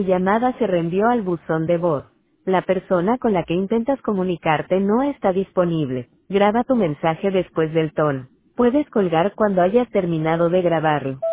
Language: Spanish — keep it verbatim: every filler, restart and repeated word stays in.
Tu llamada se reenvió al buzón de voz. La persona con la que intentas comunicarte no está disponible. Graba tu mensaje después del tono. Puedes colgar cuando hayas terminado de grabarlo.